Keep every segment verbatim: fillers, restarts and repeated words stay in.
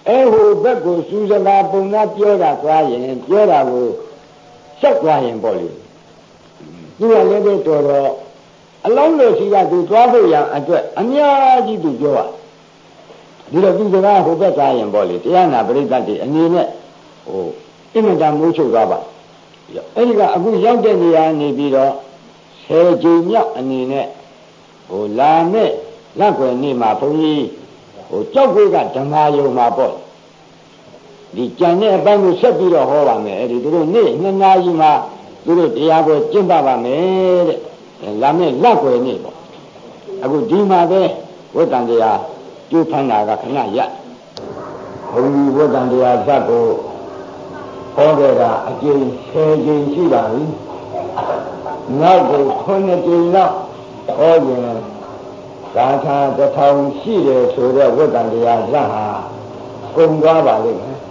အဲဟိုဘက်ကိုစူးစကားပုံနာပြောတာသွားရင်ပြောတာကိုဆက်သွားရင်ပေါ့လေသူကလည်းတော်တော်အလောင်းလို့ရှိကသူသွားဖို့ရအတွက်အများကြီးသူပြောတာဒီတော့သူစကားဟိုဘက်သွားရင်ပေါ့လေတရားနာပရိသတ်တွေအနေနဲ့ဟိုအင်မတန်မိုးချုပ်သွားပါအဲဒီကအခုရောက်တဲ့နေရာနေပြီးတော့ဆယ်ကြိမ်မြောက်အနေနဲ့ဟိုလာမဲ့လက်ွယ်နေ့မှာဘုန်းကြီးဟိုကြောက်ခွေးကဓမ္မယုံမှာပေါ့ဒီကြံတဲ့အပိုင်းကိုဆက်ပြီးတော့ဟောပါမယ်အဲဒီသူတို့နေ့နှစ်နာရီမှာသူတို့တရားပွဲကျင့်ပပါမယ်တဲ့လာမဲ့လက်ွယ်နေ့ပေါ့အခုဒီမှာပဲဝိတ္တန်တရားကျိုးဖန်တာကခဏရက်ဘုန်းကြီးဝိတ္တန်တရားဇတ်ကိုဟောခဲ့တာအကျဉ်းဆယ်ကျင်းရှိပါပြီနောက်ကိုခုနှစ်ကျင်းလောက်ဟောရင်သာသာတစ်ထောင်ရှိတယ်ဆိုတော့ဝိတ္တန်တရားဇတ်ဟာကုန်သွားပါလိမ့်မယ်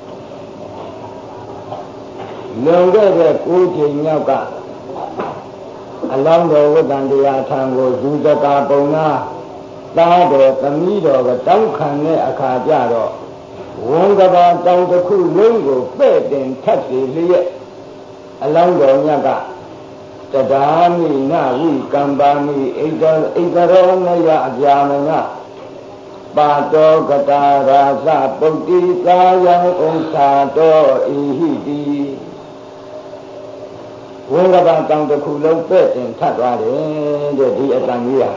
လွန်ခဲ့တဲ့ကိုးကျင်းမြောက်ကအလောင်းတော်ဝိတ္တန်တရားထံကိုဇူတကာပုံနာသားတော်သမီးတော်ကတောင်းခံတဲ့အခါကျတော့ဝန်ကဘာတောင်တစ်ခုလုံးကိုပဲ့တင်ထပ်စီလျက်အလောင်းတော်မြတ်ကတဒါမိနဝိကမ္ပါမိဣဒဣဒရောနယအပြာမနပါတောကတာရာဇပုတ္တိကာယံဥ္စာတောဣဟိတိဝန်ကဘာတောင်တစ်ခုလုံးပဲ့တင်ထပ်သွားတယ်တဲ့ဒီအတန်ကြီးဟာ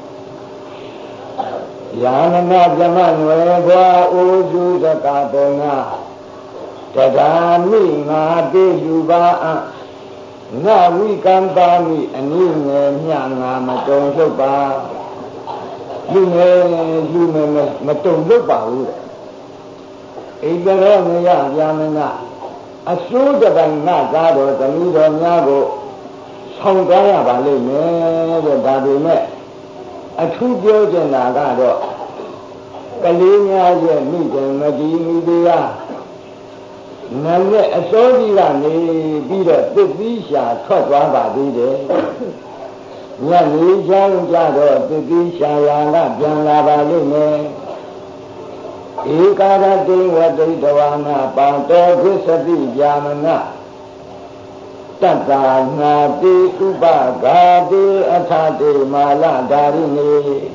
ယာနမဇမနွယ်ဘွားအိုစုစကားပုံနာတဒါမိငါတိလူပါအငါဝိကံပါမိအနည်းငယ်မြငါမတုံ့ထုတ်ပါလူငယ်လူငယ်မတုံ့ထုတ်ပါဘူးတဲ့ဣတရောငရဗျာမနာအစိုးတပိုင်းငါသားတော်သမီးတော်များကိုဆောင်သွားရပါလိမ့်မယ်တဲ့ဒါပေမဲ့အထူးပြောချင်တာကတော့ကလေးများရဲ့မိခင်မဒီမိတရားနာနဲ့အစောကြီးကနေပြီးတော့သစ်သီးရှာထွက်သွားပါသေးတယ်။ညနေချမ်းကြတော့သစ်သီးရှာရာကပြန်လာပါလိမ့်မယ်။ဧကာရတိဝတိတဝါနာပံတောခိသတိဗျာမနတတ္တာနာတိဥပဂါတိအထတိမာလဓာရိနေ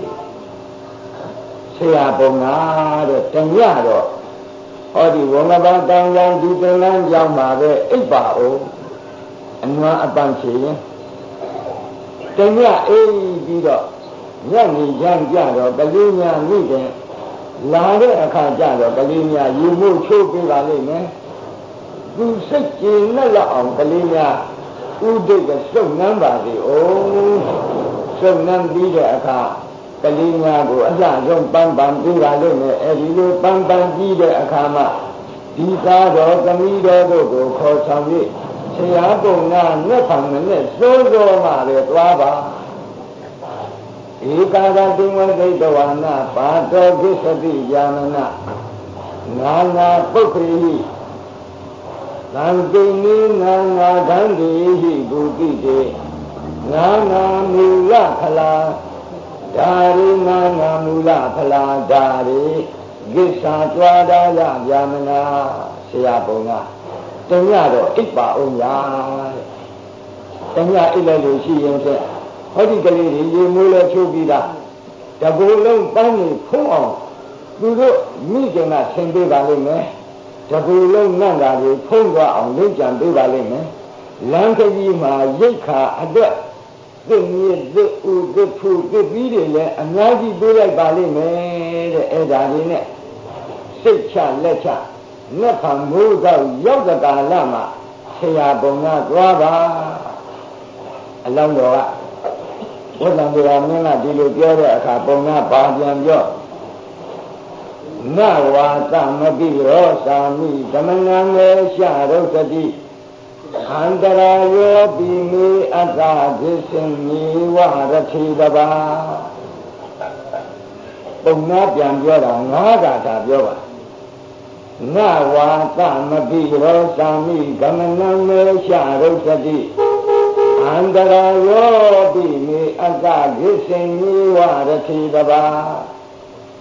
ဆရာပုံနာတဲ့တညတော့ဟောဒီဝငဘာတောင်ရောင်ဒီသင်္ကန်းကြောင်းပါပဲအိပ်ပါအောင်အနွားအပန်းချင်တညအေးပြီးတော့ညနေချမ်းကြတော့ကလေးများမိတယ်လာတဲ့အခါကျတော့ကလေးများယူမှုချိုးပေးပါလိမ့်မယ်သူစိတ်ကြည်နဲ့လောက်အောင်ကလေးများဥဒိတ်ကစုံနှမ်းပါစေ။အိုးစုံနှမ်းပြီးတဲ့အခါကလေးများကိုအလှဆုံးပန်းပန်းပြီးပါလိမ့်မယ်။အဲဒီလိုပန်းပန်းပြီးတဲ့အခါမှာဒီသားတော်သမီးတော်တို့ကိုခေါ်ဆောင်ပြီးဆရာပုံနာနဲ့ဖန်နဲ့စိုးစိုးမှပဲသွားပါ။ဧကာရတိဝသိတဝါနာပါတောခိသတိယာမနနာနာပုခရိသံတိနိနာနာသံတိဟိဘူတိတေနာနာမူလဖလာဓာရိနာနာမူလဖလာဓာရိကိစ္ဆာကြွားဒါယဗျာမနာဆရာပုံကတညတော့အိပ်ပါအောင်ရာတညအိပ်လိုက်လို့ရှိရင်ဖြင့်ဟောဒီကလေးတွေရေမိုးလဲချိုးပြီးတာတကူလုံးပန်းနေဖုံးအောင်သူတို့မိခင်ကဆင်ပေးပါလိမ့်မယ်တကူလုံးနတ်တာတွေဖုံးသွားအောင်လုပ်ကြံပေးပါလိမ့်မယ်လမ်းခကြီးမှာရိတ်ခါအတွက်သစ်မြစ်သစ်ဥသစ်ဖူသစ်ပြီးတွေလည်းအများကြီးပေးလိုက်ပါလိမ့်မယ်တဲ့အဲ့ဒါတွေနဲ့စိတ်ချလက်ချလက်ဖန်မိုးတော့ရောက်တဲ့ကာလမှာဆရာပုံကသွားပါအလောင်းတော်ကဘုရားတရားမင်းကဒီလိုပြောတဲ့အခါပုံကပါပြန်ပြောနဝါသမတိရောသာမိဓမ္မနံလေရှာရုပ်တတိခန္တရာယောပိမေအတ္တဒိသင်မေဝရတိတပါပုံနာပြန်ပြောတာငါးဂါထာပြောပါနဝါသမတိရောသာမိဓမ္မနံလေရှာရုပ်တတိခန္တရာယောပိမေအတ္တဒိသင်မေဝရတိတပါ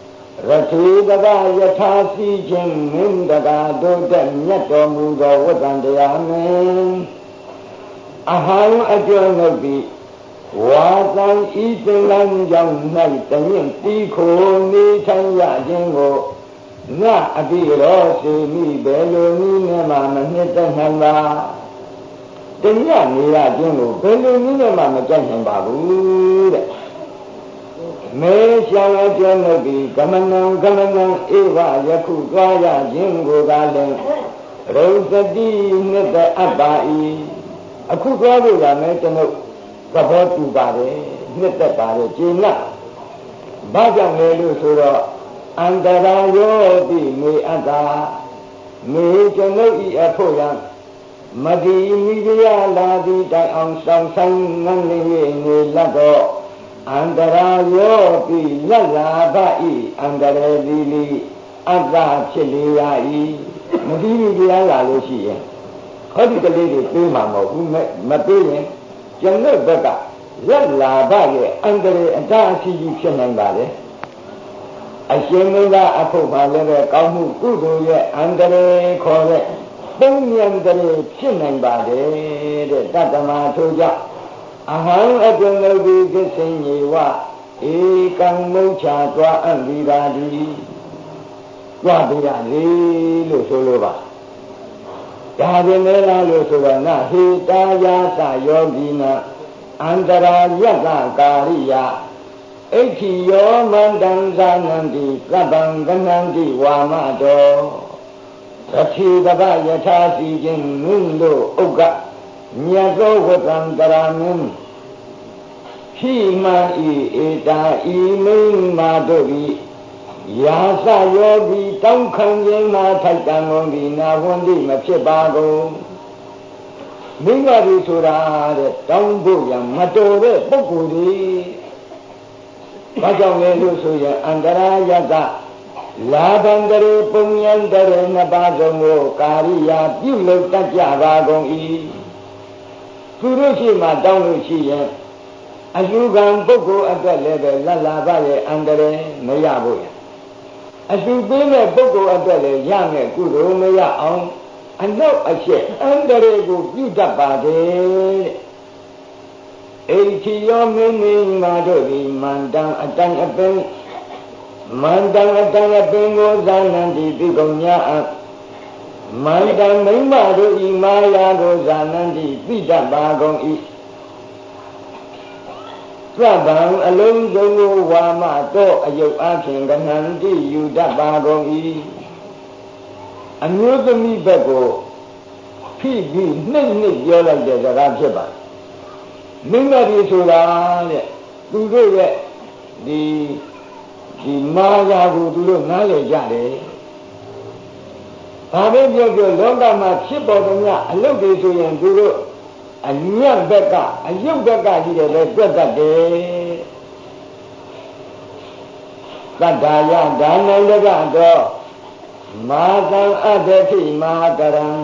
ရထေတကယထာစီခြင်းမင်းတကာတို့တဲ့မြတ်တော်မူသောဝတ္တန်တရားမင်းအဟံအကျော်နှုတ်ပြီးဝါသံဤသင်္ကန်းကြောင့်၌တရင်တီးခိုနေထိုင်ရခြင်းကိုငါအတိရောစေမိဘယ်လိုနည်းနဲ့မှမနှစ်သက်နိုင်ပါတညနေရခြင်းကိုဘယ်လိုနည်းနဲ့မှမကြိုက်နိုင်ပါဘူးတဲ့မေရှောင်းအကျော်နှုတ်ပြီးကမနံကမနံဧဝယခုသွားရခြင်းကိုသာလည်းရုပ်သတိနှစ်သက်အပ်ပါ၏အခုသွားလို့ရမယ်ကျွန်ုပ်သဘောတူပါတယ်နှစ်သက်ပါတယ်ကျေနပ်ဘာကြောင့်လဲလို့ဆိုတော့အန္တရာယောတိမေအတ္တာမေကျွန်ုပ်ဤအဖို့ရမတိမိဂယလာတိတိုင်အောင်ဆောင်ဆိုင်ငန်းလေးနေလတ်တော့အန္တရာယောတိလက်လာပဤအန္တရေလီလီအတ္တဖြစ်လေရ၏မတိမိဂယလာလို့ရှိရင်ဟောဒီကလေးတွေပြေးမှာမဟုတ်ဘူးမပြေးရင်ကျွန်ုပ်ဘက်ကလက်လာပရဲ့အန္တရာယ်အတားအဆီးကြီးဖြစ်နိုင်ပါလေအရှင်မင်းသားအဖို့ပါလည်းပဲကောင်းမှုကုသိုလ်ရဲ့အန္တရာယ်ခေါ်တဲ့ပုံဉဏ်တည်းဖြစ်နိုင်ပါတယ်တဲ့တတ္တမထို့ကြောင့်အဟံအကျုံလို့ဒီကိစ္စညေဝဧကံမုချာသွားအံ့ဒီပါသည်သွားပြရလေလို့ဆိုလိုပါဒါပြင်လဲလားလို့ဆိုတော့ငါဟေတာယာသယောဂီနာအန္တရာယတကာရိယဣဋ္ဌိယောမန္တံဇာနန္တိသဗ္ဗံကနန္တိဝါမတောသတိတပယထာစီခြင်းမင်းတို့ဥက္ကမြတ်သောဝတ္တံတရာမင်းခိမံဤဧတာဤမိမ္မာတို့ဤယာသယောဂီတောင်းခံခြင်းမှာထိုက်တန်ကုန်သည်နာဝန္တိမဖြစ်ပါကုန်မိငါတို့ဆိုတာတဲ့တောင်းဖို့ရမတော်တဲ့ပုဂ္ဂိုလ်တွေဘာကြောင့်လဲလို့ဆိုရင်အန္တရာယတလာဘန္တရေပုံဉ္တရေနှစ်ပါးစုံကိုကာရိယာပြုလုပ်တတ်ကြပါကုန်၏သူတို့ရှိမှတောင်းလို့ရှိရင်အယူခံပုဂ္ဂိုလ်အတွက်လည်းပဲလတ်လာပါရဲ့အန္တရာယ်မရဘူးအလှူပေးမဲ့ပုဂ္ဂိုလ်အတွက်လည်းရမယ်ကုသိုလ်မရအောင်အနောက်အရှက်အန္တရာယ်ကိုပြုတတ်ပါတယ်အိဋ္ဌိယောမင်းမင်းမာတို့ဒီမန္တံအတန်အပင်မန္တံအတန်အပင်ကိုဇာနန္တိတိကုံညာအမန္တံမိမ္မာတို့ဤမာယာကိုဇာနန္တိပိတတ်ပါကုန်၏သဗ္ဗံအလုံးစုံကိုဝါမတော့အယုတ်အဖြင့်ကဏန္တိယူတတ်ပါကုန်၏အမျိုးသမီးဘက်ကိုဖိပြီးနှိမ့်နှိမ့်ပြောလိုက်တဲ့စကားဖြစ်ပါမိမရီဆိုတာတဲ့သူတို့ရဲ့ဒီဒီမာယာကိုသူတို့နားလည်ကြတယ်ဘာပဲပြောပြောလောကမှာဖြစ်ပေါ်သမျှအလုပ်တွေဆိုရင်သူတို့အညံ့ဘက်ကအယုတ်ဘက်ကကြီးတယ်လည်းတွက်တတ်တယ်သတ္တာယဒါနံတကတော့မာသံအတ္တိမာကရံ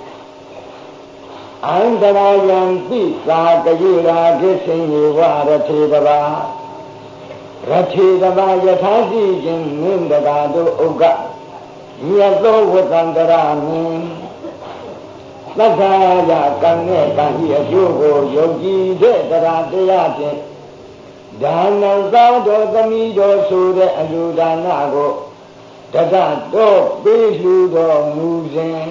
အန္တရာယံပိသာတယေရာကိစိညေဝရထေတဘာရထေတဘာယထာစီခြင်းမင်းတကာတို့ဥက္ကမြတ်သောဝတ္တန္တရာမင်းသက္ကာယကံနဲ့ကံဤအကျိုးကိုယုံကြည်တဲ့တရားတရားဖြင့်ဒါနံသာတော်သမီးတော်ဆိုတဲ့အလူဒါနကိုတတတော့ပေးလှူတော်မူစဉ်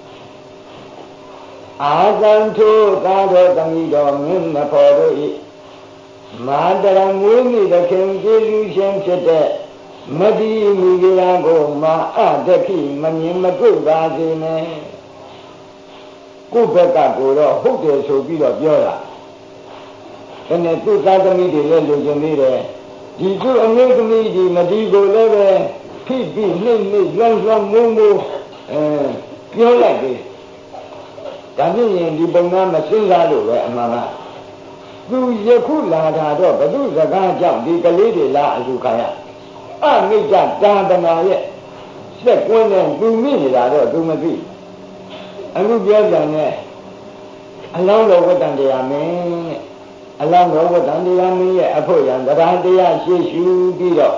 အာသံထိုသာတော်သမီးတော်မင်းမဖော်တို့ဤမာတရမွေးမိတခင်ကျေးဇူးရှင်ဖြစ်တဲ့မတိမိဂယကိုမာအတခိမမြင်မတွေ့ပါစေနဲ့ကိုယ်ဘက်ကကိုတော့ဟုတ်တယ်ဆိုပြီးတော့ပြောတာဒါနဲ့သူ့သားသမီးတွေလည်းလူကျင်နေတယ်ဒီသူ့အမျိုးသမီးဒီမတိကိုလည်းပဲဖိပြီးနှိမ့်နှိမ့်လွန်လွန်မုန်းမုန်းအဲပြောလိုက်တယ်ဒါဖြင့်ရင်ဒီပုံကမစဉ်းစားလို့ပဲအမှန်ကသူယခုလာတာတော့ဘု து စကားကြောင့်ဒီကလေးတွေလာအလူခံရအမိတ်တာတနာရဲ့စက်ကွင်းနဲ့သူမိနေတာတော့သူမသိအခုပြောကြတယ်အလောင်းတော်ဝတ္တန်တရားမင်းအလောင်းတော်ဝတ္တန်တရားမင်းရဲ့အဖို့ရံတရားတရားရှေ့ရှုပြီးတော့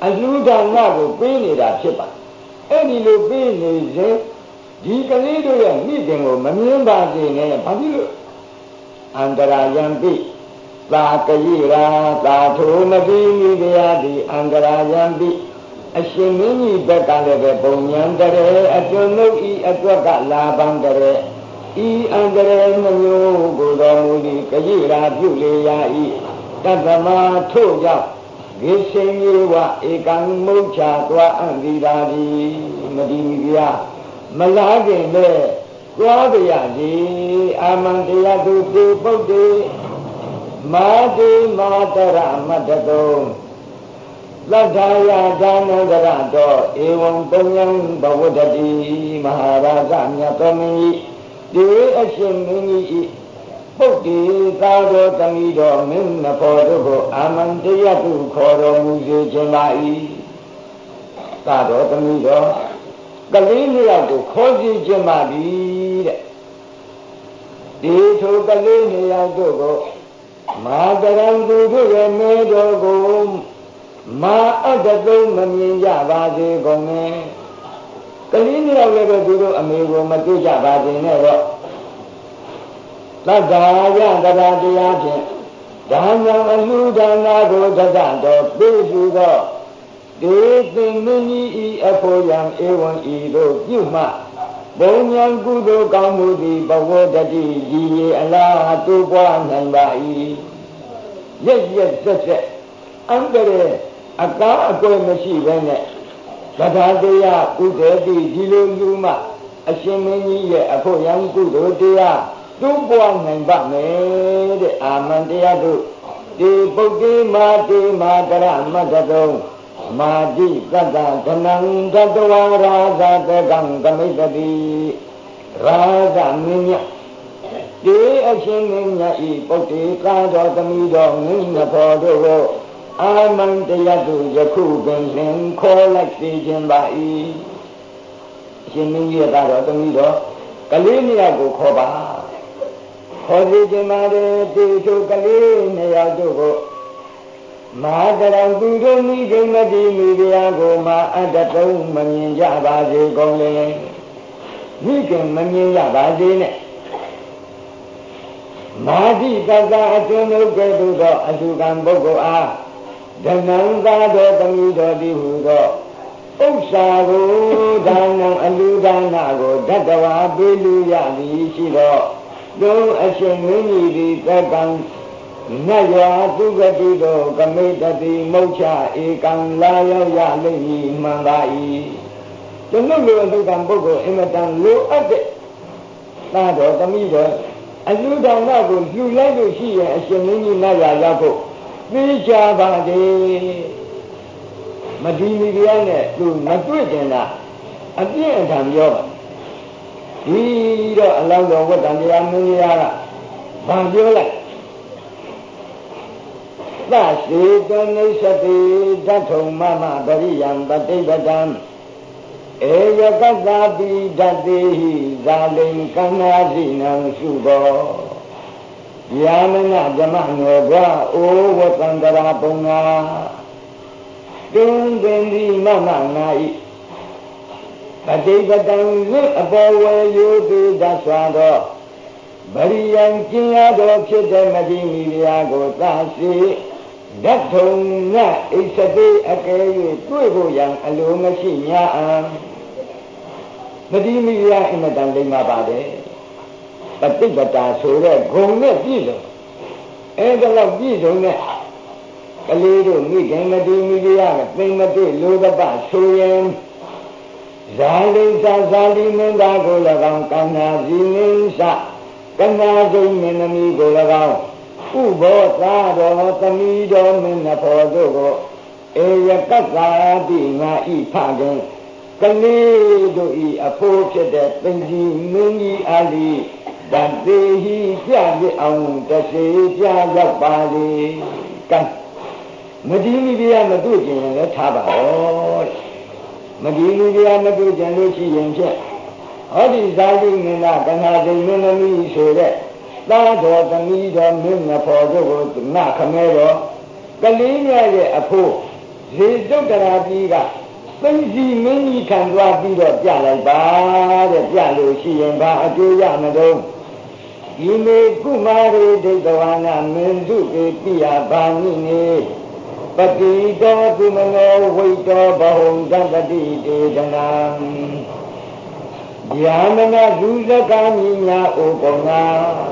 အလှူဒါနကိုပေးနေတာဖြစ်ပါအဲ့ဒီလိုပေးနေစဉ်ဒီကလေးတို့ရဲ့မိခင်ကိုမမြင်ပါစေနဲ့ဘာဖြစ်လို့အန္တရာယံပိသာကရိရာသာထုမတိမိဖုရားသည်အန္တရာယံပိအရှင်မင်းကြီးဘက်ကလည်းပဲပုံညာတရေအတွန်းုပ်ဤအတွက်ကလာပန်းတရေဤအန္တရေနှမျိုးကိုတော်မူသည်ကရိရာပြုလေရာဤတတ္တမထို့ကြောင့်ဂိစိန်ယေဝဧကံမုတ်ချသွားအံ့ဒီသာသည်မတိမိဖုရားမလားခင်နဲ့သွားကြရစီအာမန္တယတုတေပုတ္တေမာတိမာတရမတ္တတုံသတ္ထာယဒါနန္တရတောဧဝံပုညံဘဝတ္တိမဟာရာဇမြတ်တော်မင်း၏ဒီအရှင်မင်းကြီးပုတ္တိသာတော်တမိတော်မင်းနဖောတို့ကိုအာမန္တယတုခေါ်တော်မူစေခြင်းပါ၏သာတော်တမိတော်ကလေးနှစ်ယောက်ကိုခေါ်စီခြင်းပါပြီတဲ့ဒီထိုကလေးနှစ်ယောက်တို့ကိုမာတရံသူတို့ရဲ့မဲတော်ကိုမာအတ္တသုံးမမြင်ကြပါစေကုန်နဲ့ကလေးနှစ်ယောက်လည်းပဲသူတို့အမေကိုမတွေ့ကြပါစေနဲ့တော့သတ္တာယတရားတရားဖြင့်ဒါနံအလှူဒါနကိုတတ္တတော်ပေးစုသောဒေသိမင်းကြီးဤအဖို့ယံဧဝံဤတို့ပြုမှဘုံဉာဏ်ကုသိုလ်ကောင်းမှုသည်ဘဝတတိရည်ရည်အလားတိုးပွားနိုင်ပါ၏ရက်ရက်ဆက်ဆက်အန္တရာယ်အကားအကွယ်မရှိဘဲနဲ့တရားတရားဥဒေတိဒီလိုလူမှအရှင်မင်းကြီးရဲ့အဖို့ယံကုသိုလ်တရားတိုးပွားနိုင်ပါမယ်တဲ့အာမန္တယတို့ဒီပုဂ္ဂိမာတိမာတရမတ္တတုံမာတိတတ္တဓနံတတဝရာဇတကံကမိတတိရာဇမင်းမြတ်ဒီအရှင်မင်းမြတ်ဤပုတ္တိကာတော်သမီးတော်မင်းနဖောတို့ကိုအာမန္တယတုယခုပင်လင်ခေါ်လိုက်စေခြင်းပါ၏အရှင်မင်းကြီးကာတော်သမီးတော်ကလေးနှစ်ယောက်ကိုခေါ်ပါခေါ်စီခြင်းပါလေဒီထိုကလေးနှစ်ယောက်တို့ကိုမဟာတရံသူတို့မိခင်မတိမိဖုရားကိုမအတ္တသုံးမမြင်ကြပါစေကုန်လေမိခင်မမြင်ကြပါစေနဲ့မာတိတတ္တအကျွန်းတို့ကဲ့သို့သောအစုကံပုဂ္ဂိုလ်အားဓနံသာတော်သမီးတော်သည်ဟူသောဥစ္စာကိုဒါနံအလူဒါနကိုတတ္တဝါပေးလူရသည်ရှိသောသူအရှင်မင်းကြီးသည်တက္ကံနတ်ရွာသူကတိတော်ကမိတတိမုတ်ချဧကံလာရောက်ရလိမ့်မည်မှန်ပါ၏ကျွန်ုပ်လိုအလူကံပုဂ္ဂိုလ်အင်မတန်လိုအပ်တဲ့သာတော်သမီးတော်အလူဒါနကိုယူလိုက်လို့ရှိရင်အရှင်မင်းကြီးနတ်ရွာရောက်ဖို့သိကြပါသေးမဒီမီပြားနဲ့သူမတွေ့ကြတာအပြည့်အထံပြောပါဒီတော့အလောင်းတော်ဝတ္တန်တရားမင်းကြီးကဘာပြောလိုက်သစေတနိစ္စတိဓာထုံမမပရိယံပတိပတံဧယကတ္တာပိဓာတိဟိဇာလိံကန္နာစီနံစုဘောယာမနဓမ္မနောဘအိုဝတ္တန္တရာပုံငါတွင်တွင်ဒီမမငါဤပတိပတံလွတ်အပေါ်ဝယ်ယူသည်သတ်စွာသောဗရိယံကျင်ရသောဖြစ်တဲ့မတိမိဖုရားကိုသာစီဓာထုံနဣစ္ဆတိအကယ်၍တွေ့ဖို့ရန်အလိုမရှိညာအံမတိမိဖုရားအမတန်လိမ္မာပါတယ်ပฏิပတာဆိုတဲ့ဂုံနဲ့ပြည့်စုံအဲ့ဒါတော့ပြည့်စုံတဲ့ကလေးတို့မိခင်မတိမိဖုရားကသိမတွေ့လိုတပဆိုရင်ဇာလိသာဇာလိမင်းသားကို၎င်းကန္နာဇီနင်းစကန္နာဇိမင်းသမီးကို၎င်းဥဘောသာတော်သမီးတော်မင်းနဖောတို့ကိုဧယကတ္တာတိငါဤဖခင်ကလေးတို့ဤအဖိုးဖြစ်တဲ့သင်္ကြီးမင်းကြီးအားလီတတိဟိပြပြအောင်တစေပြရောက်ပါလေကံမဒီမိဖုရားမတွေ့ကြရင်လည်းထားပါတော့မဒီမိဖုရားမတွေ့ကြလို့ရှိရင်ဖြင့်ဟောဒီဇာတိမင်းသားကနာစိန်မင်းသမီးဆိုတဲ့သာတော်သမီးတော်မင်းနဖောတို့ကိုငါခမဲတော်ကလေးများရဲ့အဖို့ဇဇေတုတ္တရာကြီးကသိစီမင်းကြီးခံသွားပြီးတော့ပြလိုက်ပါတဲ့ပြလို့ရှိရင်ဘာအကျိုးရမလို့ဒီမေကုမာရေဒိဋ္ဌဝါနမင်းစုပေပိယဘာနိနေပတိတောကုမနောဝိတောဘဟုံသတ္တိတေဒနာဉာဏနာဒုစကမိညာဥပ္ပငါ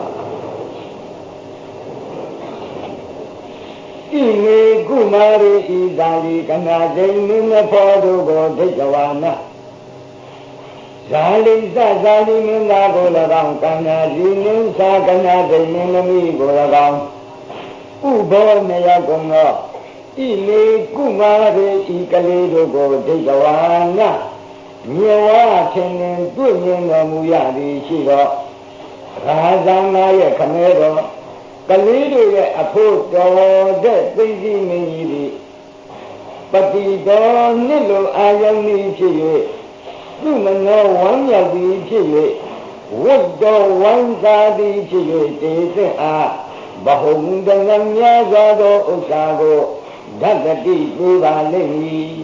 ဣမေကုမာရေဤသာလီကနာဒိမင်းမဖောတို့ကိုဒိဋ္ဌဝါနဇာလိသဇာလိမင်းသားကို၎င်းကန္နာဒီနင်းသာကနာဒိမင်းသမီးကို၎င်းဥဘောမယကုံသောဣမေကုမာရေဤကလေးတို့ကိုဒိဋ္ဌဝါနမြေဝါထင်ရင်တွေ့မြင်တော်မူရသည်ရှိသောရာဇာနာရဲ့ခမဲတော်ကလေးတို့ရဲ့အဖို့တော်တဲ့သိသိမင်းကြီးသည်ပတိတော်နှစ်လိုအာယုန်ဤဖြစ်၍သူမနောဝမ်းမြောက်သည်ဖြစ်၍ဝတ်တော်ဝမ်းသာသည်ဖြစ်၍တေသင်အားဘဟုံတန်များစွာသောဥစ္စာကိုဓတ္တိပေးပါလိမ့်မည်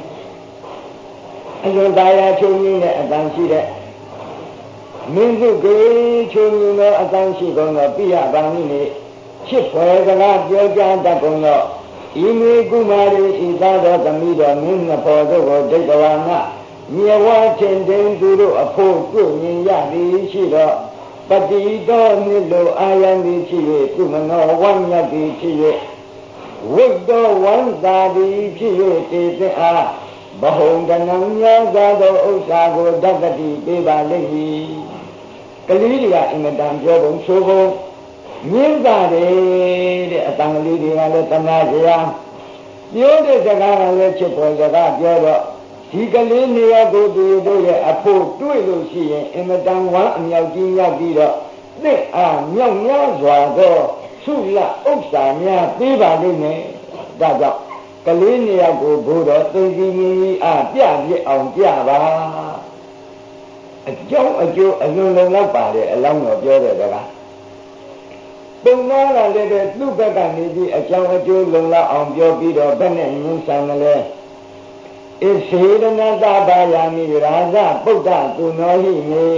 အလွန်တရားချုပ်ရင်းနဲ့အတန်ရှိတဲ့မင်းစုကေချုပ်ရင်းသောအတန်ရှိကုန်သောပိယဘာနိနေချစ်ဖွယ်စကားပြောကြားတတ်ကုန်သောဤမေကုမာရေဤသာသောသမီးတော်မင်းနှစ်ဖော်တို့ကိုဒိဋ္ဌဝါနမြေဝါချင်းတင်သူတို့အဖို့တွေ့မြင်ရသည်ရှိသောပတိတော်နှစ်လိုအာယံသည်ဖြစ်၍သူမနောဝမ်းမြတ်သည်ဖြစ်၍ဝိတ္တောဝန္တာသည်ဖြစ်၍တေသင်အားဘဟုံတနံများစွာသောဥစ္စာကိုဓတ္တိပေးပါလိမ့်မည်ကလေးတွေကအင်မတန်ပြောကုန်ဆိုကုန်မြင့်တာတယ်တဲ့အတန်ကလေးတွေကလည်းတနာစရာပြောတဲ့စကားကလည်းချစ်ပေါ်စကားပြောတော့ဒီကလေးနေရာကိုသူတို့ရဲ့အဖို့တွေ့လို့ရှိရင်အင်မတန်ဝမ်းအမြောက်ကြီးရောက်ပြီးတော့သစ်အားမြောက်များစွာသောဆုလဥစ္စာများပေးပါလိမ့်မယ်ဒါကြောင့်ကလေးနေရာကိုဘိုးတော်သိသိမင်းကြီးအားပြပြအောင်ပြပါအကြောင်းအကျိုးအလွန်လုံလောက်ပါတယ်အလောင်းတော်ပြောတဲ့စကားပုံနာကလည်းပဲသူ့ဘက်ကနေပြီးအကြောင်းအကျိုးလုံလောက်အောင်ပြောပြီးတော့ဘယ်နဲ့ညှင်းဆန်တယ်လဲဣသေရဏတဘာယာမိရာဇပုဒ္ဒသူနောဟိမေ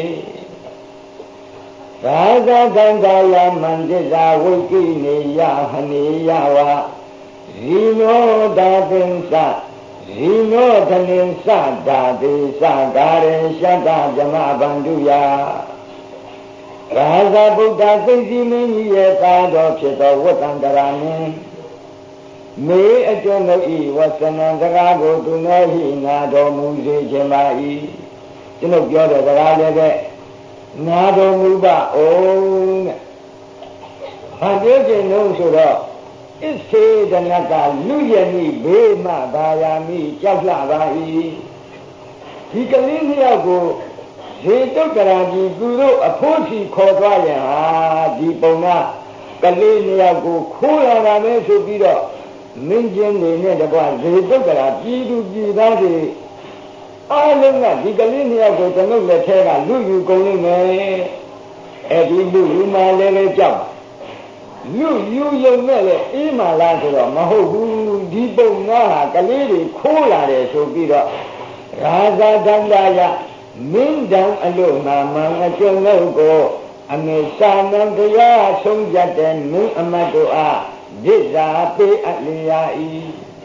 ရာဇကန္တာယမန္တိဇာဝိကိနေယဟနေယဝဇိနောဒါသင်္စဇိနောဓနိသဒါတိသကာရေရှတ္တဗြမဗန္ဓုယရာဇဗုဒ္ဓသိသိမင်းကြီးရဲ့သားတော်ဖြစ်သောဝတ္တန္တရာမင်းမေအကျွမ်းတို့ဤဝဆနံစကားကိုသူနောဟိနာတော်မူစေခြင်းပါ၏ကျွန်ုပ်ပြောတဲ့စကားလည်းပဲနာတော်မူပါအောင်တဲ့ဘာပြောခြင်းလို့ဆိုတော့ဣသေဒနကလူရမိဘေးမှဘာယာမိကြောက်လှပါ၏ဒီကလေးနှစ်ယောက်ကိုဇေတုတ္တရာကြီးသူတို့အဖို့စီခေါ်သွားရင်ဟာဒီပုံကကလေးနှစ်ယောက်ကိုခိုးလာတာပဲဆိုပြီးတော့မင်းချင်းတွေနဲ့တကွဇေတုတ္တရာပြည်သူပြည်သားတွေအားလုံးကဒီကလေးနှစ်ယောက်ကိုကျွန်ုပ်လက်ထဲကလူယူကုန်နေမယ်အဲ့ဒီလူယူမှလည်းလည်းကြောက်လူယူရုံနဲ့လည်းအေးမှလားဆိုတော့မဟုတ်ဘူးဒီပုံကဟာကလေးတွေခိုးလာတယ်ဆိုပြီးတော့ရာဇဒန္တာယမင်းတံအလို့မှမန်အကျုံးလို့ကိုအမေသာနံတရားဆုံးဖြတ်တဲ့မင်းအမတ်တို့အားဒိဋ္ဌာပေးအပ်လျာ၏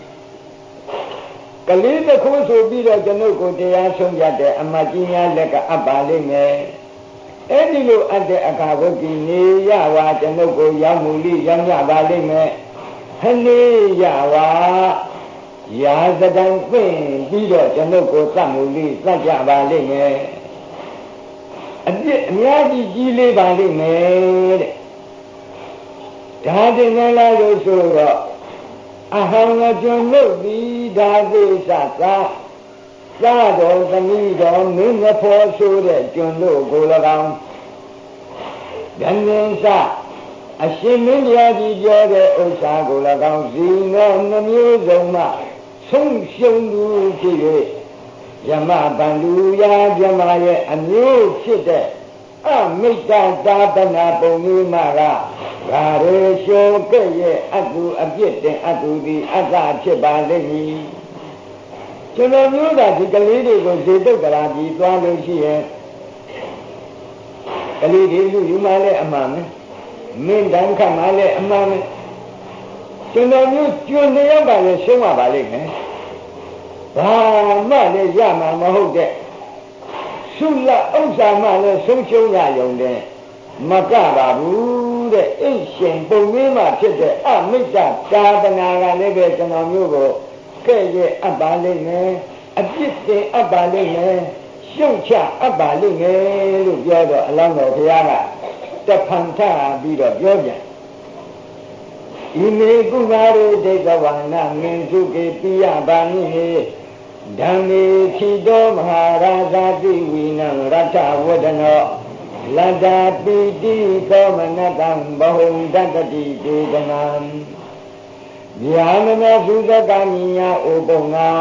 ကလေးတစ်ခုဆိုပြီးတော့ကျွန်ုပ်ကိုတရားဆုံးဖြတ်တဲ့အမတ်ကြီးများလက်ကအပ်ပါလိမ့်မယ်အဲ့ဒီလိုအပ်တဲ့အခါဝတိနေရဝါကျွန်ုပ်ကိုရောက်မှုလိရောက်ရပါလိမ့်မယ်ဟနေရဝါရာဇဒံပင့်ပြီးတော့ကျွန်ုပ်ကိုသတ်မှုလိသတ်ကြပါလိမ့်မယ်အပြစ်အများကြီးကြီးလေးပါလိမ့်မယ်တဲ့ဒါတင်လည်းလို့ဆိုတော့အဟံအကျွန်ုပ်သည်ဒါသိသသာသာတော်သမီးတော်မင်းမဖော်ဆိုတဲ့ကျွန်တို့ကို၎င်းဉာဏ်ဉာဏ်စအရှင်မင်းကြီးကြီးပြောတဲ့ဥစ္စာကို၎င်းဇီနောနှမျိုးစုံမှဆုံးရှုံးသူဖြစ်၍ယမဗန္ဓုယာယမရဲ့အမျိုးဖြစ်တဲ့အမိတ္တတာပနာပုံကြီးမှကဒါရေရှောကဲ့ရဲ့အတုအပြစ်တင်အတုဒီအစဖြစ်ပါလိမ့်မည်ကျွန်တော်မျိုးသာဒီကလေးတွေကိုဇေတုတ်ကရာကြီးသွားလို့ရှိရင်ကလေးတွေလူယူမှလည်းအမှန်ပဲမင်းတန်းခတ်မှလည်းအမှန်ပဲကျွန်တော်မျိုးကျွန်းတယောက်ကလည်းရှုံးရပါလိမ့်မယ်ဘာမှလည်းရမှာမဟုတ်တဲ့သုလဥစ္စာမှလည်းဆုံးရှုံးရရုံနဲ့မကပါဘူးတဲ့အိရှင်ပုံမင်းမှဖြစ်တဲ့အမိတ္တသာသနာကလည်းပဲကျွန်တော်မျိုးကိုကဲ့ရဲ့အပ်ပါလိမ့်မယ်အပြစ်တင်အပ်ပါလိမ့်မယ်ရှုံချအပ်ပါလိမ့်မယ်လို့ပြောတော့အလောင်းတော်ဘုရားကတဖန်ထပြီးတော့ပြောပြန်ဤမေကုမာရေဒိဋ္ဌဝါနငင်စုကေပိယပါမိဟေဓမ္မေခိတောမဟာရာဇာတိဝိနံရထဝဒနောလတ္တာပိတိသောမနတံဘဟုံတတတိဒေသနံဗျာမနသုသကမိညာဥပုံငါ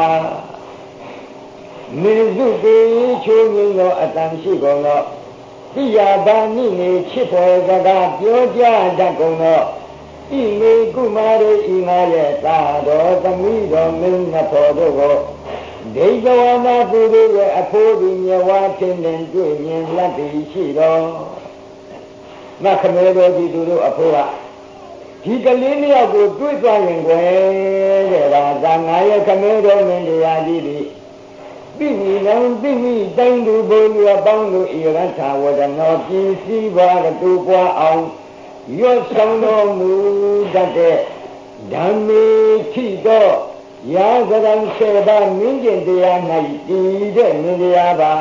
မေစုတေချိုးငင်းသောအတန်ရှိကုန်သောပိယဘာနိနေချစ်ဖွယ်စကားပြောကြတတ်ကုန်သောဤမေကုမာရေဤငါရဲ့သာတော်သမီးတော်မင်းနှစ်ဖော်တို့ကိုဒိဋ္ဌဝါနာသူတို့ရဲ့အဖိုးဒီမြဝါချင်းနဲ့တွေ့မြင်လက်တည်ရှိတော်ငါခမဲတော်ဒီသူတို့အဖိုးကဒီကလေးနှစ်ယောက်ကိုတွေ့သွားရင်ကွယ်တဲ့ဒါကငါရဲ့ခမဲတော်မင်းတရားကြီးဒီပိဝိနံပိဝိတိုင်းသူဘုရားပေါင်းတို့ဤရထာဝဒနောပြည့်စည်ပါတူပွားအောင်ရွတ်ဆောင်တော်မူတတ်တဲ့ဓမ္မေခိတောရာဇရံစေပါမင်းကျင်တရား၌တည်တဲ့မင်းတရားပါ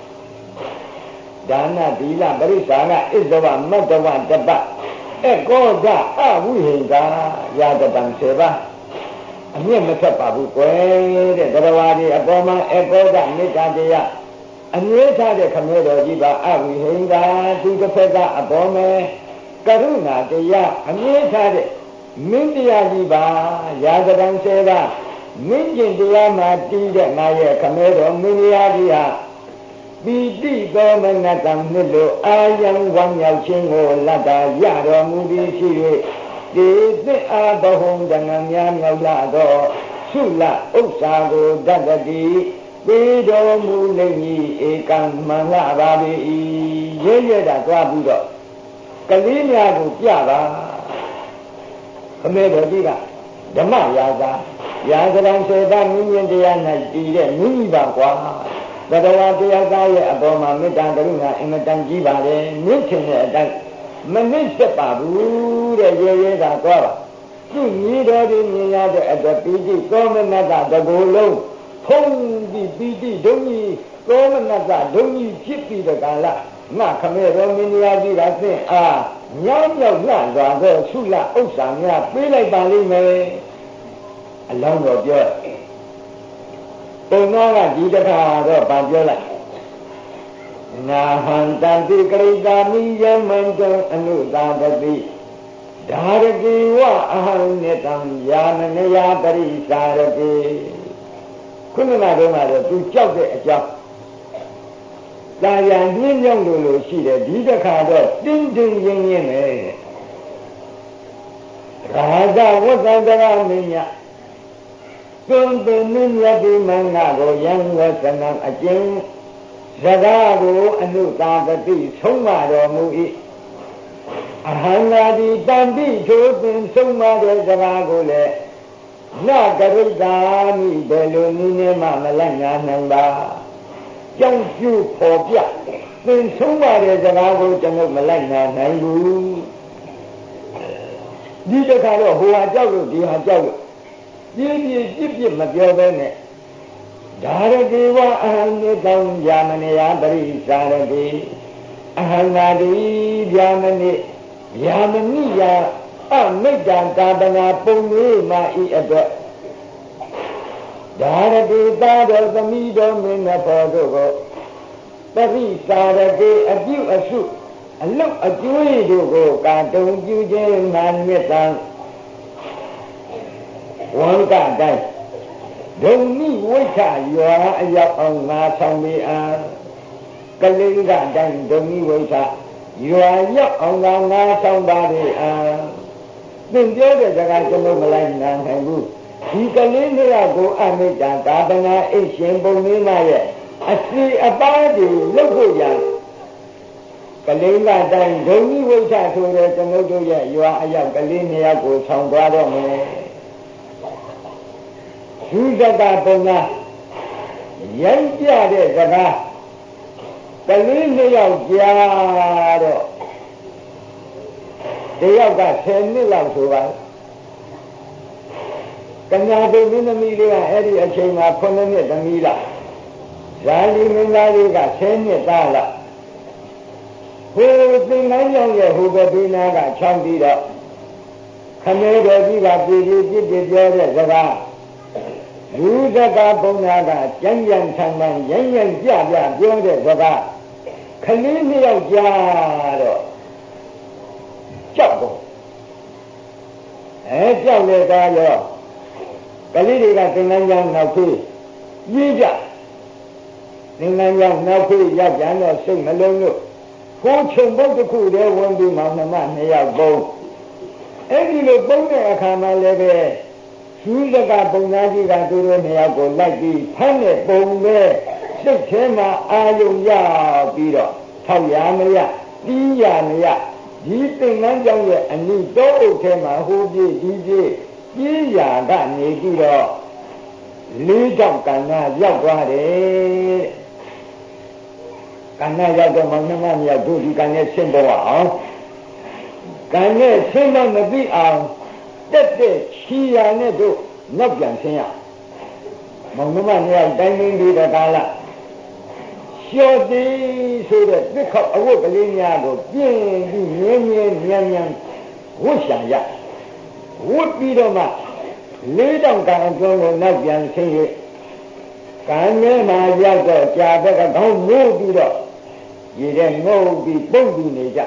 ဒါနသီလပရိစ္ဆာနဣဇဝမတ္တဝတပအကောဒအဝိဟိကရာဇတံစေပါအမြင့်မထွက်ပါဘူးကွယ်တဲ့တရားဝါဒီအပေါ်မှာအကောဒမေတ္တာတရားအမြဲထားတဲ့ခမဲတော်ကြီးပါအဝိဟိကသူတစ်ဖက်ကအပေါ်မှာကရုဏာတရားအမြဲထားတဲ့မင်းတရားကြီးပါရာဇတံစေပါမင်းကျင်တရားမှာတည်တဲ့ငါရဲ့ခမဲတော်မင်းတရားကြီးဟာပိတိသောမနတံနှစ်လိုအာယံဝံရောက်ခြင်းကိုလတ္တာရတော်မူပြီးရှိ၍ဒီသစ်အားဘဟုံတဏ္ဍများမြောက်လာသောသုလဥစ္စာကိုတတ္တတိပေးတော်မူလိမ့်မည်ဧကံမှန်လာပါ၏ရဲရဲတာသွားပြီးတော့ကလေးများကိုပြပါခမဲတော်ကြီးကဓမ္မရာဇာရာဇရံစေတမင်းမြင်တရား၌တည်တဲ့မိမိပါကွာသတ္တဝါတရားသားရဲ့အပေါ်မှာမေတ္တာကရုဏာအင်မတန်ကြီးပါတယ်မြင့်ထင်တဲ့အတိုင်းမနစ်သက်ပါဘူးတဲ့ရဲရဲတာသွားပါသူ့ညီတော်တွေမြင်ရတဲ့အတွက်ပိဋိသောမနတတကူလုံးဖုံးပြီးပိဋိဒုံကြီးသောမနတဒုံကြီးဖြစ်ပြီးတဲ့ကာလငါခမဲတော်မင်းတရားကြီးကသင်အားညောင်းမြောက်လှစွာသောသုလဥစ္စာများပေးလိုက်ပါလိမ့်မယ်အလောင်းတော်ပြောပုံသားကဒီတခါတော့ဗာပြောလိုက်နာဟံတံတိကရိတာမိယမန္တံအနုသာတတိဓာရတိဝအဟံနေတံယာမနယပရိစာရတိခုနကတော့ကတော့သူကြောက်တဲ့အကြောင်းတာယာနှင်းကြောင့်လို့လို့ရှိတယ်ဒီတခါတော့တင်းတင်းရင်းရင်းပဲရာဇဝတ္တန္တရမင်းညသွန်သွန်မြတ်ဒီမင်္ဂကိုယံဝသနံအကျဉ်စကားကိုအနုသာတတိဆုံးမတော်မူ၏အဟံဃာတိတံတိထိုပင်ဆုံးမတဲ့စကားကိုလည်းနကရိတာမိဘယ်လိုနည်းနဲ့မှမလိုက်ငါနိုင်ပါကြောင့်ကျူဖော်ပြပင်ဆုံးမတဲ့စကားကိုကျွန်ုပ်မလိုက်ငါနိုင်ဘူးဒီတခါတော့ဟိုဟာကြောက်လို့ဒီဟာကြောက်လို့ပြည့်ပြည့်ပြည့်ပြည့်မပြောဘဲနဲ့ဓာရတိဝအဟံနေတံယာမနယပရိစာရတိအဟံငါတိယာမနိယာမနိယအမိတ္တကာပနာပုံလေးမာဤအတွက်ဓာရတိသာတော်သမီးတော်မင်းနှစ်ဖော်တို့ကိုပရိစာရတိအပြုအစုအလုတ်အကျွေးတို့ကိုကာတုံပြုခြင်းနာမြတ်တံဝံကတိုင်းဒုံမိဝိထရွာအရောက်အောင်ငါဆောင်ပြီးအားကလေးကတိုင်းဒုံမိဝိထရွာရောက်အောင်သာငါဆောင်ပါလေအာသင်ပြောတဲ့စကားကျွန်တော်မလိုက်နိုင်နိုင်ဘူးဒီကလေးနှစ်ယောက်ကိုအမိတ္တသာသနာအိရှင်ပုံမင်းမရဲ့အစီအပါးတွေလုတ်ဖို့ရကလေးကတိုင်းဒုံကြီးဝိချဆိုတဲ့ကျွန်ုပ်တို့ရဲ့ရွာအယောက်ကလေးနှစ်ယောက်ကိုဆောင်သွားတော့မယ်သူစကားပုံကရိုက်ပြတဲ့စကားကလေးနှစ်ယောက်ကြားတော့တယောက်ကဆယ်နှစ်လောက်ဆိုပါကညာတို့မင်းသမီးတွေကအဲ့ဒီအချိန်မှာခုနှစ်နှစ်သမီးလားဇာလီမင်းသားတွေကဆယ်နှစ်သားလားဟိုသင်္ကန်းကြောင့်ရဲ့ဟိုဘက်ဘေးနားကချောင်းပြီးတော့ခမဲတော်ကြီးကပြည်ပြည်ပြစ်ပြပြောတဲ့စကားလူစကားပုံနာကကြမ်းကြမ်းထန်ထန်ရမ်းရမ်းကြပြပြောတဲ့စကားခလေးနှစ်ယောက်ကြားတော့ကြောက်တော့အဲကြောက်တဲ့ကားရောကလေးတွေကသင်္ကန်းကြောင့်နောက်ဖေးပြေးကြသင်္ကန်းကြောင့်နောက်ဖေးရောက်ကြတော့စိတ်မလုံးလို့ကိုယ်ချုံပုတ်တစ်ခုတည်းဝင်ပြီးမောင်နှမနှစ်ယောက်ပုံအဲ့ဒီလိုပုံတဲ့အခါမှာလည်းပဲသူစကားပုံသားကြီးကသူတို့နှစ်ယောက်ကိုလိုက်ပြီးဖမ်းတဲ့ပုံပဲစိတ်ထဲမှာအာယုံရပြီးတော့ထောက်ရမရတီးရမရဒီသင်္ကန်းကြောင့်ရဲ့အနိတောအုပ်ထဲမှာဟိုပြေးဒီပြေးပြေးရာကနေပြီးတော့လေးတောက်ကဏ္ဍရောက်သွားတယ်ကဏ္ဍရောက်တော့မောင်နှမမြောက်တို့ဒီကံနဲ့ဆင်းပေါ်အောင်ကံနဲ့ဆင်းတော့မသိအောင်တက်တဲ့ချီရနဲ့တို့နောက်ပြန်ဆင်းရမောင်နှမမြောက်တိုင်းတိုင်းဒီတကားလားလျှော်သည်ဆိုတဲ့သစ်ခောက်အဝတ်ကလေးများကိုပြင်းပြီးမြင်းမြင်းမြန်မြန်ဝှရှာရဝှပြီးတော့မှလေးတောင်ကံအတွင်းကိုနောက်ပြန်ဆင်းရကံထဲမှာရောက်တော့ကြာဘက်ကခေါင်းမိုးပြီးတော့ရေထဲငုံပြီးပုတ်ပြီးနေကြ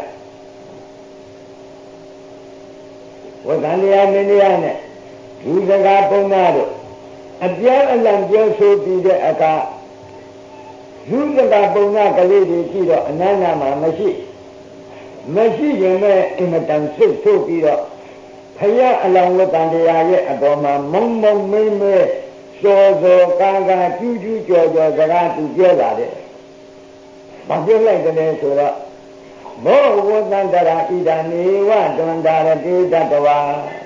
ဝဇ္ဇန်တရားမင်းတရားနဲ့လူစကားပုံသားတို့အပြားအလံပြောဆိုပြီးတဲ့အခါလူစကားပုံသားကလေးတွေကြည့်တော့အနန္တမှာမရှိမရှိရင်လည်းအင်မတန်စိတ်ဆိုးပြီးတော့ဖယားအလောင်းဝတ္တန်တရားရဲ့အပေါ်မှာမုံမုံမင်းမဲစောစောကာကာကျူးကျူးကြော်ကြော်စကားသူပြောလာတယ်။ဘာပြောလိုက်တယ်လဲဆိုတော့ဘောဝတ္တန္တရာဣဒာနေဝတန္တာရတိတတဝါ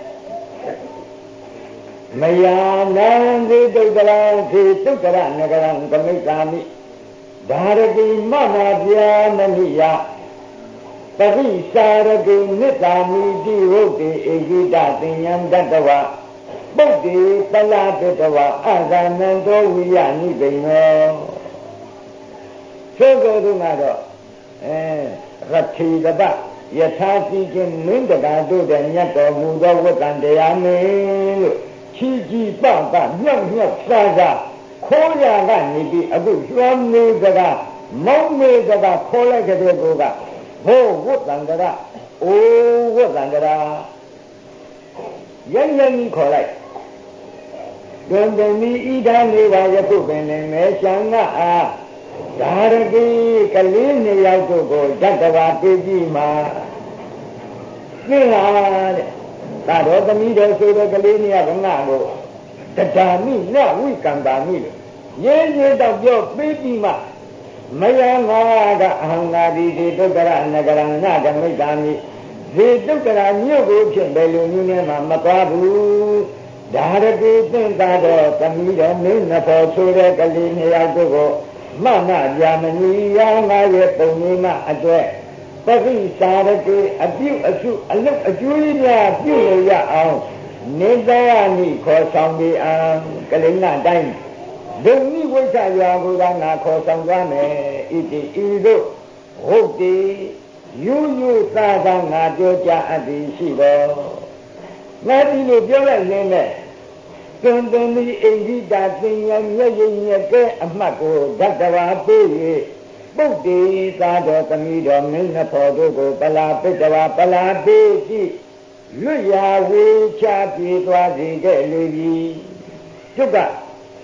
မယာနံသေတုတ္တရာသေတုတ္တရနဂရံကမိတ်ကာမိဒါရတိမနာပြာမနိယပရိစာရတိနိတ္တာမိတိဝုတ်တိဧကိတသင်္ယံတတဝါပုတ်တိပလာတတဝါအာဇာနံတောဝိယနိဗ္ဗိနောသို့တော်သူကတော့အဲရထေကပယထာတိချင်းမင်းတကာတို့တဲ့မြတ်တော်မူသောဝတ္တန်တရားမင်းလို့ချီချီပပမြောက်မြောက်စားစားခိုးရကနေပြီးအခုလွှမ်းနေစကားမောင်းနေစကားခေါ်လိုက်တဲ့ကိုကဘိုးဝတ္တန္တရာအိုးဝတ္တန္တရာရန်ရန်ကြီးခေါ်လိုက်ဒွန်တမီဣဒာနေပါယခုပင်လည်းမဲရှံကအားဒါရတိကလေးနှစ်ယောက်တို့ကိုဓတ္တဝါပြေးပြီးမှသိလားတဲ့သာတော်သမီးတော်ဆိုတဲ့ကလေးနှစ်ယောက်ကငါ့ကိုတဒါမိနဝိကံတာမိလို့ရေးရေးတော့ပြောပြေးပြီးမှမယငါကအဟံငါဒီဒီတုတ္တရနဂရဏဓမိတာမိဒီတုတ္တရမြို့ကိုဖြစ်ဘယ်လိုမျိုးနဲ့မှမသွားဘူးဒါရတိသင်္သာတော်သမီးတော်မင်းနဖော်ဆိုတဲ့ကလေးနှစ်ယောက်တို့ကိုမမဗျာမဏီယာငါရဲ့ပုံရင်းမအတွက်ပရိစာရတိအပြုအစုအလုတ်အကျွေးများပြုလို့ရအောင်နေသာယနိခေါ်ဆောင်ပြီးအောင်ကလိဏတိုင်းဒုံနိဝိသရွာကိုကငါခေါ်ဆောင်သွားမယ်ဣတိဤတို့ဟုတ်တိယူယူသာသာငါပြောကြအပ်သည်ရှိတော်ငါဒီလိုပြောလိုက်ရင်လည်းတွင်တွင်ဒီအိန္ဒိတာသင်္ယမျက်ရည်မျက်ကဲအမှတ်ကိုဓတ္တဝါပေး၍ပုတ်တိသာတော်သမီးတော်မင်းနှဖို့တို့ကိုပလာပိတ္တဝါပလာပေးကြည့်လွတ်ရာဝေချပြေးသွားစေခဲ့လေပြီကျုပ်က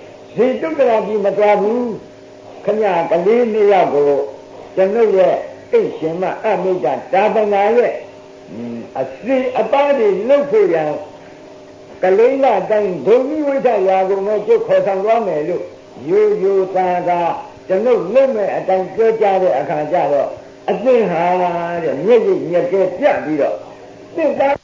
ဇေတုတ္တရာကြီးမသွားဘူးခမကလေးနှစ်ယောက်ကိုကျွန်ုပ်ရဲ့အိတ်ရှင်မအမိတ္တဒါပနာရဲ့အစီအပါးတွေလှုပ်ဖို့ရန်ကလိန်းကတိုင်းဒုံကြီးဝိထရာကုန်နဲ့ကျုပ်ခေါ်ဆောင်သွားမယ်လို့ရိုးရိုးသားသားကျွန်ုပ်လက်မဲ့အတိုင်းပြောကြတဲ့အခါကျတော့အသင်ဟာတဲ့မျက်ရည်ညက်ကဲပြပြီးတော့သင်သား